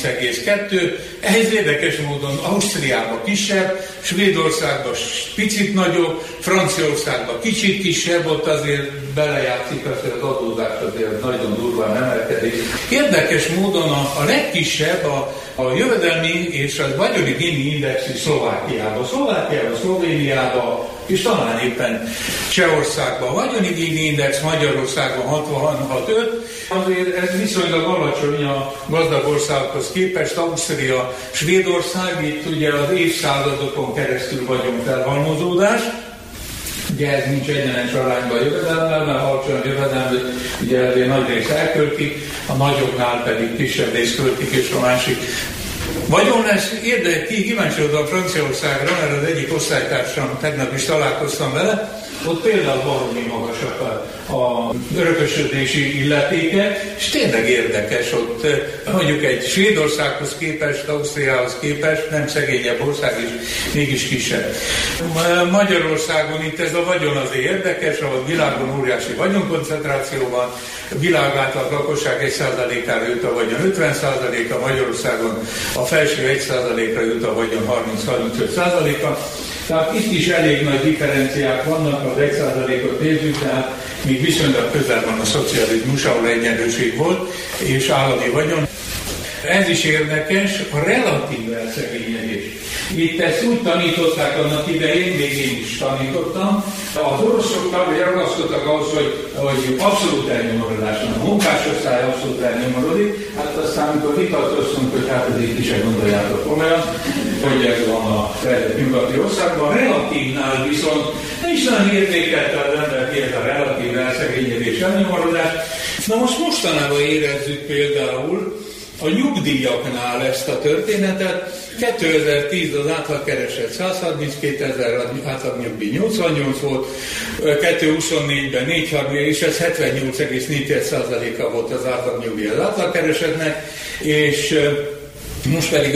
30,2, ehhez érdekes módon Ausztriában kisebb, Svédországban picit nagyobb, Franciaországban kicsit kisebb, ott azért belejátszik az, hogy az adózás azért nagyon durván emelkedik. Érdekes módon a legkisebb a jövedelmi és a vagyoni Gini indexű Szlovákiában, Szlovéniában, és talán éppen Csehországban. A vagyoni Gini index Magyarországon 66,5, azért ez viszonylag alacsony a gazdag országokhoz képest. Ausztria, Svédország, itt ugye az évszázadokon keresztül vagyonfelhalmozódás. Ugye ez nincs egyenes arányban a jövedelemmel, mert alacsony a jövedelmet, ugye ezért nagy rész elköltik, a nagyoknál pedig kisebb rész költik, és a másik vagyon lesz. Kíváncsi oda a Franciaországra, mert az egyik osztálytársam, tegnap is találkoztam vele, ott például baromi magasak a örökösödési illetéke, és tényleg érdekes, ott mondjuk egy Svédországhoz képest, Ausztriához képest, nem szegényebb ország is, mégis kisebb. Magyarországon itt ez a vagyon azért érdekes, ahol világon óriási vagyonkoncentráció van, világ átlag lakosság 1%-ára jut a vagyon 50%-a, Magyarországon a felső 1%-ra jut a vagyon 30-35%-a. Tehát itt is elég nagy differenciák vannak, az 1%-ot nézzük, tehát még viszonylag közel van a szocializmus, ahol egyenlőség volt, és állami vagyon. Ez is érdekes, a relatív elszegényedés. Itt ezt úgy tanították annak idején, még én is tanítottam. Az oroszok ragaszkodtak ahhoz, hogy abszolút elnyomorodás van. A munkásosztály abszolút elnyomorodik. Hát aztán, amikor vitatkoztunk, hogy hát ez itt is gondoljátok komolyan, hogy ez van a nyugati országban. A relatívnál viszont nem is nagyon értékelte az ember ki ez a relatív elszegényedés, elnyomorodás. Na most mostanában érezzük például a nyugdíjaknál ezt a történetet. 2010 az átlagkereset 132 000, átlagnyugdíj 88 volt, 2024-ben 430, és ez 78,4%-a volt az átlagnyugdíj az átlagkeresetnek, és most pedig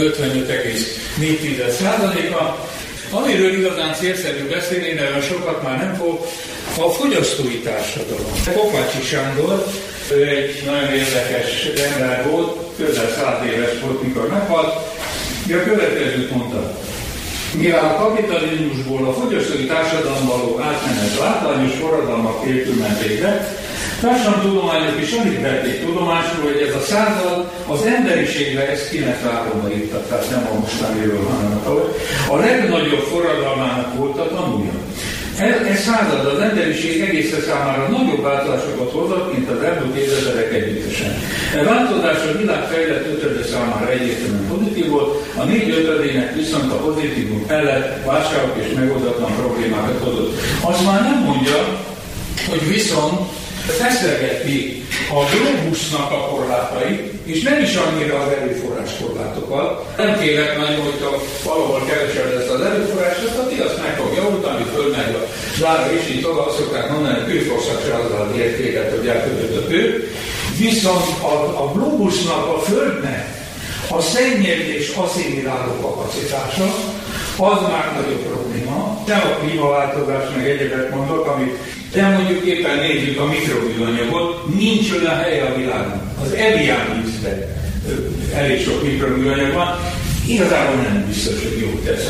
55,4%-a. Amiről igazán célszerű beszélni, én olyan sokat már nem fogok, a fogyasztói társadalom. Kopácsi Sándor, ő egy nagyon érdekes ember volt, közel 100 éves volt, mikor meghalt, de a következőt mondta. Mivel a kapitalizmusból a fogyasztói társadalomba való átmenet látványos forradalmak nélkül ment végbe, társadalomtudományok is alig vették tudomásul, hogy ez a század az emberiségre, ezt 93-ban írtak, tehát nem a mostaniről, hanem a legnagyobb forradalmának volt a tanulja. Ez század az emberiség egészen számára nagyobb változásokat hozott, mint az elmúlt évtizedek együttesen. A változás a világ fejlett ötöde számára egyértelműen pozitív volt, a 4/5 viszont a pozitívum mellett válságok és megoldatlan problémákat hozott. Azt már nem mondja, hogy viszont feszegetni a globusnak a korlátai, és nem is annyira az erőforrás korlátokat. Nem kérlek nagyon, hogyha valahol keresed ezt az erőforrást, azt megkapja ott, ami fölmegy a zsára, és így tovább szokták mondani, hogy kőforszak se azzal az értéket, hogy elkötött a kő. Viszont a globusnak, a Földnek a szennyezés és asszimiláló kapacitása, az már nagyobb probléma. Nem a klímaváltozás, meg egyebet mondok, amit de mondjuk éppen nézzük a mikroműanyagot, nincs olyan helye a világon. Az Evian vízben elég sok mikroműanyag van, igazából nem biztos, hogy jót tesz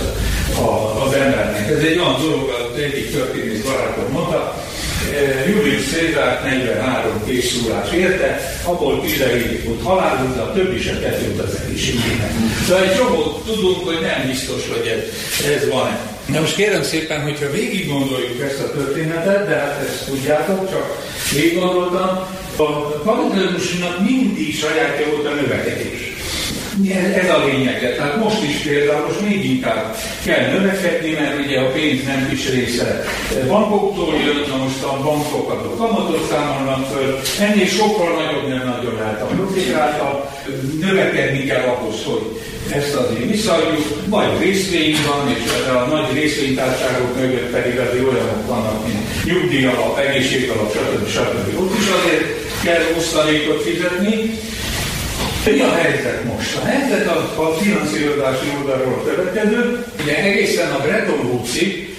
az embernek. Ez egy olyan dolog, az egyik történész barátom mondta, Julius Cézárt 43 készülás érte, abból 17 volt halálos, de a többi se tetőt az egészségének. Szóval egy csomót tudunk, hogy nem biztos, hogy ez van. Na most kérem szépen, hogyha végig gondoljuk ezt a történetet, de hát ezt tudjátok, csak végig gondoltam, a kapitalizmusnak mindig sajátja volt a növekedés. Ez a lényege. Tehát most is például, most még inkább kell növekedni, mert ugye a pénz nem kis része bankoktól jön, na most a bankokat a kamatot számolnak föl, ennél sokkal nagyobb nem nagyon lehet a profitrálta, növekedni kell ahhoz, hogy ezt azért visszaadjuk, vagy részvény van, és a nagy részvénytárságok mögött pedig azért olyanok vannak, mint nyugdíjalap, egészségalap, stb. Ott is azért kell osztalékot fizetni. Mi a helyzet most? A helyzet a finanszírozási oldalról következő, ugye egészen a Bretton Woods-ig,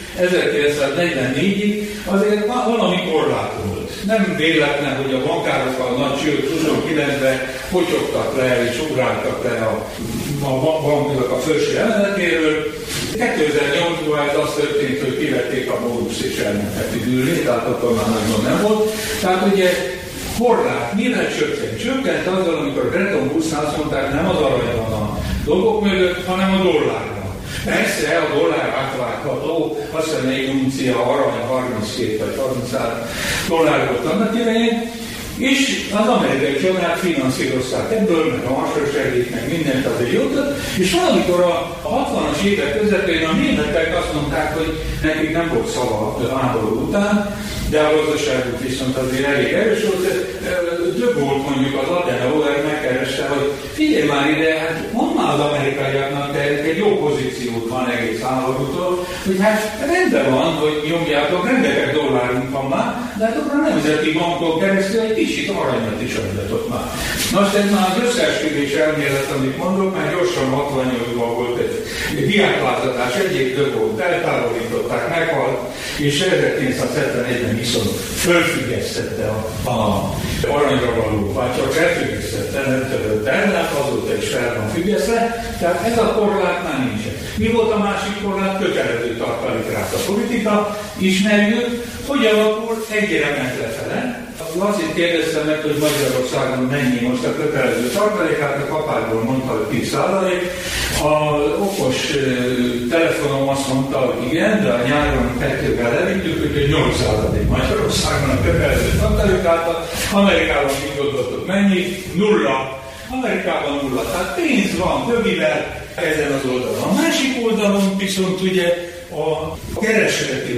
1944-ig azért valami korlát volt. Nem véletlen, hogy a bankárok a nagy csőd 29-ben potyogtak le és ugráltak le a banknak a felső emeletéről. 2008-ban ez az történt, hogy kivették a bónusz és elmentek ülni, tehát akkor már nagyon nem volt. Tehát ugye korlát, mire csökkent? Csökkent azzal, amikor Bretton Woods-nál azt mondták, nem az arany van a dolgok mögött, hanem a dollárban. Persze a dollár átvágható, azt hiszem egy uncia arany 32 vagy 33 dollár volt annak idején, és az amerikai csodák finanszírozták ebből, meg a hasonlóságét, meg mindent azért jutott, és valamikor a 60-as évek közepén a németek azt mondták, hogy nekik nem volt szava a háború után, de a gazdaságuk viszont azért elég erős volt. Több volt mondjuk az Adenauer megkereste, hogy figyelj már ide, hát mondd már az amerikaiaknak, egy jó pozíciót van egész háborútól, hogy hát rendben van, hogy nyomjátok, rengeteg dollárunk van már, de hát akkor a nemzeti bankon keresztül egy kicsit aranyat is adjatok már. Most ez már az összeesküvés elmélet, amit mondok, mert gyorsan 68-ban volt egy diáklázadás, egyik dögót eltávolították, meghalt, és 1971-ben viszont fölfüggesztette a aranyra való, vagy csak elfüggesztette, nem törött el, azóta is fel van függesztve, tehát ez a korlát már nincsen. Mi volt a másik korlát? Kötelező tartalékráta politika, ismerjük, hogy alapul egyre ment lefele. Azt kérdeztem meg, hogy Magyarországon mennyi most a kötelező tartalékát, a kapárból mondta, hogy 10%. Az okos telefonom azt mondta, hogy igen, de a nyáron 2-vel levittük, hogy 8% Magyarországon a kötelező tartalékát, Amerikában mit gondoltok mennyi? 0. Amerikában 0. Tehát pénz van többivel ezen az oldalon. A másik oldalon viszont ugye a keresleti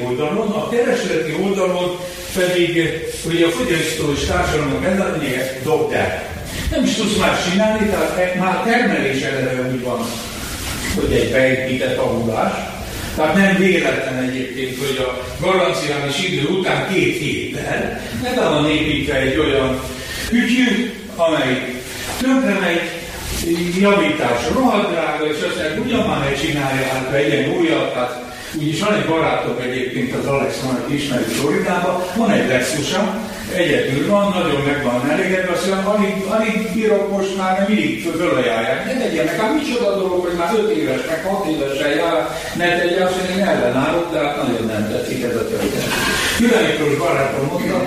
oldalon pedig ugye a fogyasztó és társadalomnak ez a lényeg, dobdál. Nem is tudsz már csinálni, tehát már termelés eleve úgy van, hogy egy beépített avulás. Tehát nem véletlen egyébként, hogy a garanciális idő után 2 héttel le van építve egy olyan ügyű, amely tönkre megy, javítás rohadt drága, és aztán ugyan már megcsinálja, hát vegyen újat, hát úgyis van egy barátom egyébként, az Alex, van, aki ismeri Floridában, van egy Lexusa, egyedül van, nagyon meg van elégedve, azt mondja, alig bírok most már, nem mindig fölajánlják. Ne tegyenek, hát micsoda dolog, hogy már 5 éves, meg 6 évesen jár, ne tegye, azt mondja, én ellenállok, de hát nagyon nem tetszik ez a történet. Gyula Miklós barátom mondta,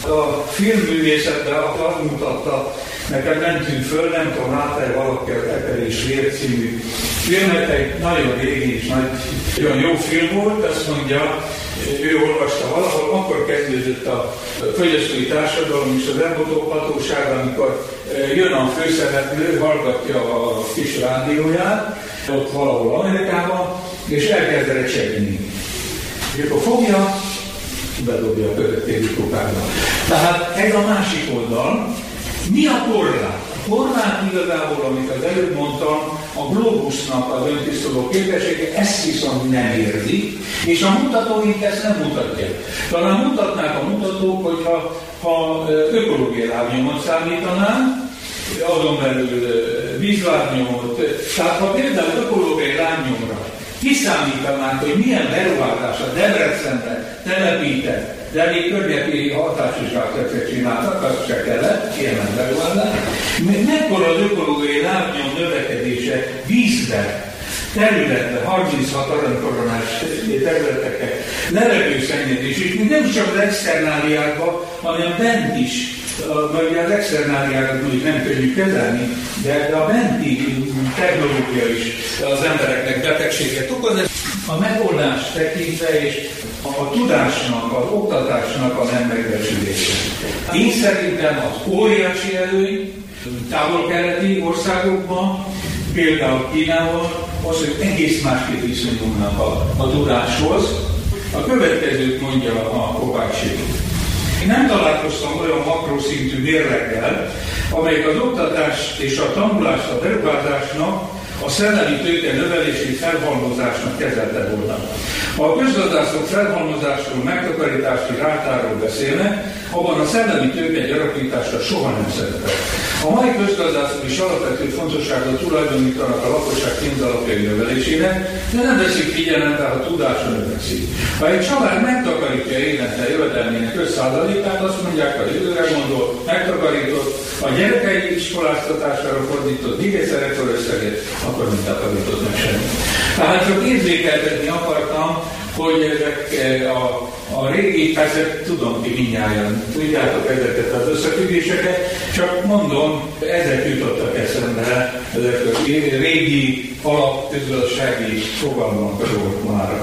a filmművészetben azt mutatta, neked mentünk föl, nem tudom, látta-e valaki az Eper és Vér című filmet, egy nagyon régi és nagyon jó film volt, azt mondja, ő olvasta valahol, akkor kezdődött a fogyasztói társadalom és az elbotóhatóság, amikor jön a főszereplő, hallgatja a kis rádióját, ott valahol Amerikában, és elkezd recsegni. És akkor fogja, bedobja a következő kupába. Tehát ez a másik oldal. Mi a korlát? A korlát igazából, amit az előbb mondtam, a glóbusznak az öntisztuló képessége, ezt viszont nem érzi, és a mutatóink ezt nem mutatják. Talán mutatnák a mutatók, hogyha ökológiai lábnyomot számítanánk, azon belül vízlábnyomot, tehát ha például ökológiai lábnyomra kiszámítanánk, hogy milyen beruházás a Debrecenbe telepített, de elég környezeti hatásvizsgálatot csináltak, azt se kellett, ilyen beruházás. Mekkora az ökológiai lábnyom növekedése vízben, területben, 36 aranykoronás területeken, levegőszennyezés, és nem csak az externáliákban, hanem bent is. Mert ugye az externáliákat úgy nem könnyű kezelni, de a benti technológia is az embereknek betegséget okoz. A megoldást tekintve és a tudásnak, az oktatásnak a nem megbecsülése. Én szerintem az óriási előny távol-keleti országokban, például Kínában, az, hogy egész másképp viszonyulnak a tudáshoz. A következőt mondja a Kovácsi. Én nem találkoztam olyan makroszintű mérleggel, amelyik az oktatás és a tanulás, a beruházásnak, a szellemi tőke növelését felhalmozásnak kezelte volna. Ha a közgazdászok felhalmozásról, megtakarítási rátáról beszélnek, abban a szellemi tőke gyarapításra soha nem szerepel. A mai közgazdászok is alapvető fontosságot tulajdonítanak a lakosság pénzalapjai növelésének, de nem veszik figyelembe, ha tudásra növekszik. Ha egy család megtakarítja évente jövedelmének 5%-át, azt mondják, a jövőre gondol, megtakarított, a gyerekei iskoláztatására fordított még egyszer ekkor összeget, akkor nem takarított meg semmit. Tehát csak érzékeltetni akartam, hogy ezek a régi, persze tudom, ki mindnyájan tudjátok ezeket az összefüggéseket, csak mondom, ezek jutottak eszembe, ezek a régi alapközgazdasági fogalmakról már.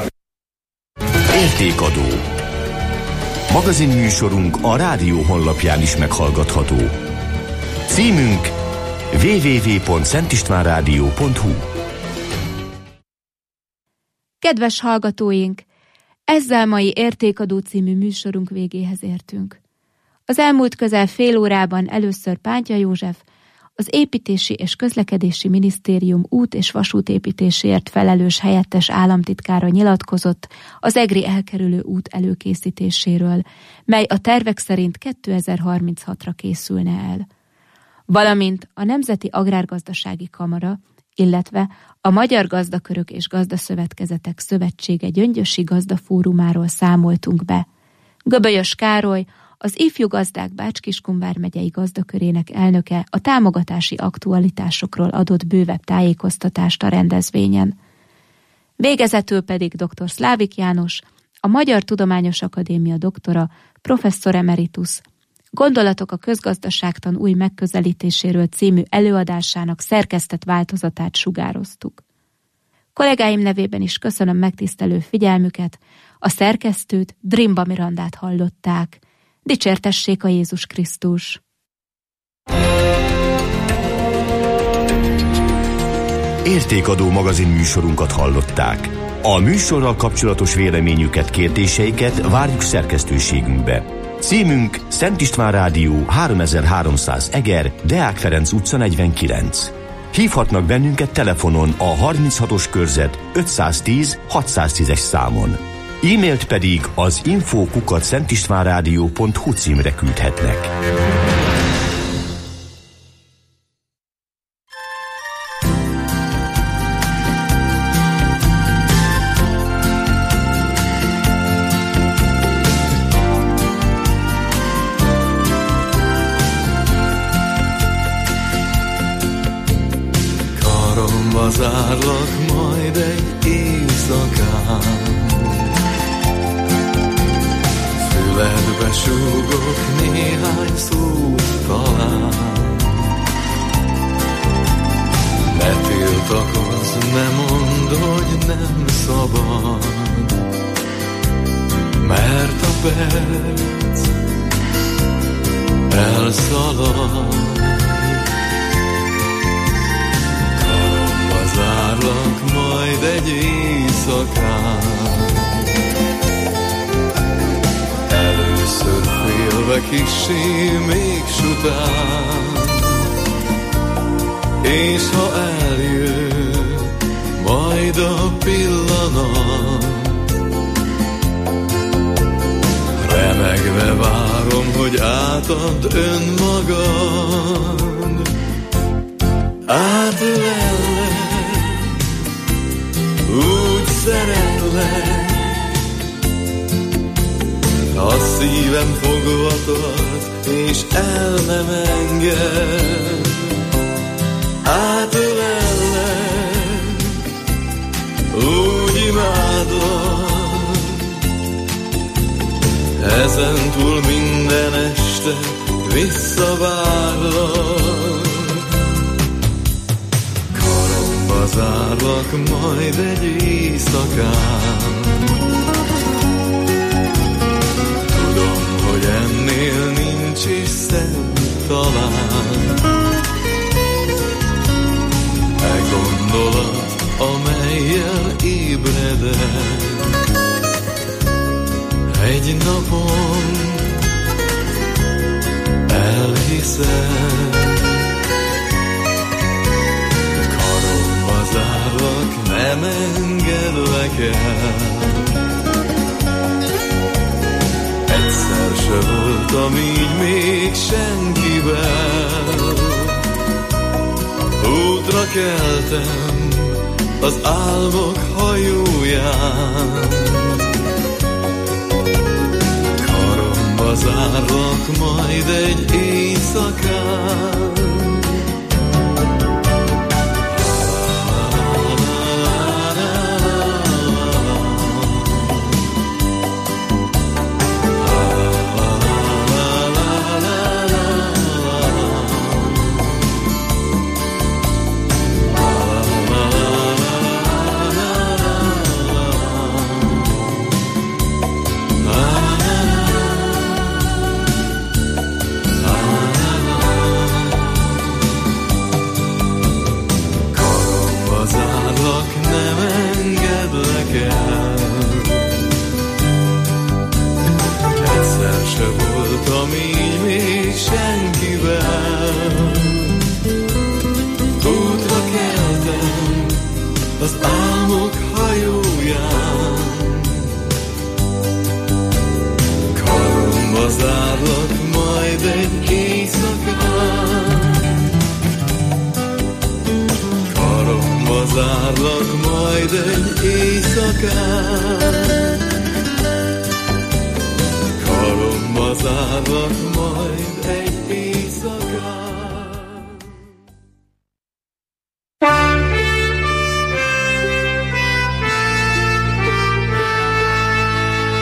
Értékadó. Magazinműsorunk a rádió honlapján is meghallgatható. Címünk www.szentistvánradio.hu. Kedves hallgatóink! Ezzel mai Értékadó című műsorunk végéhez értünk. Az elmúlt közel fél órában először Pántya József, az Építési és Közlekedési Minisztérium út- és vasútépítésért felelős helyettes államtitkára nyilatkozott az egri elkerülő út előkészítéséről, mely a tervek szerint 2036-ra készülne el. Valamint a Nemzeti Agrárgazdasági Kamara, illetve a Magyar Gazdakörök és Gazdaszövetkezetek Szövetsége Gyöngyösi Gazdafórumáról számoltunk be. Göbölyös Károly, az Ifjú Gazdák Bács-Kiskun vármegyei gazdakörének elnöke a támogatási aktualitásokról adott bővebb tájékoztatást a rendezvényen. Végezetül pedig dr. Szlávik János, a Magyar Tudományos Akadémia doktora, professzor emeritus, Gondolatok a közgazdaságtan új megközelítéséről című előadásának szerkesztett változatát sugároztuk. Kollégáim nevében is köszönöm megtisztelő figyelmüket, a szerkesztőt, Drimba Mirandát hallották. Dicsértessék a Jézus Krisztus! Értékadó magazin műsorunkat hallották. A műsorral kapcsolatos véleményüket, kérdéseiket várjuk szerkesztőségünkbe. Címünk Szent István Rádió 3300 Eger, Deák Ferenc utca 49. Hívhatnak bennünket telefonon a 36-os körzet 510 610-es számon. E-mailt pedig az info@szentistvánradio.hu címre küldhetnek. zárlak majd egy éjszakán, füledbe súgok néhány szót talán. Ne tiltakozz, ne mondd, hogy nem szabad, mert a perc elszalad. Karomba zárlak majd egy éjszakán, először félve kissé, még sután, és ha eljön majd a pillanat, remegve várom, hogy átadd önmagad. Átölellek, úgy szeretlek, a szívem fogva tart, és el nem enged. Átölellek, úgy imádlak, ezentúl minden este visszavárlak. Karomba zárlak majd egy éjszakán, tudom, hogy ennél nincs is szebb talán. E gondolat, amellyel ébredek, egy napon elhiszem. Karomba zárlak, nem engedlek el, egyszer se voltam így még senkivel. Útra keltem az álmok hajóján, karomba zárlak majd egy éjszakán. Zárlak majd egy éjszakán, karomba zárlak majd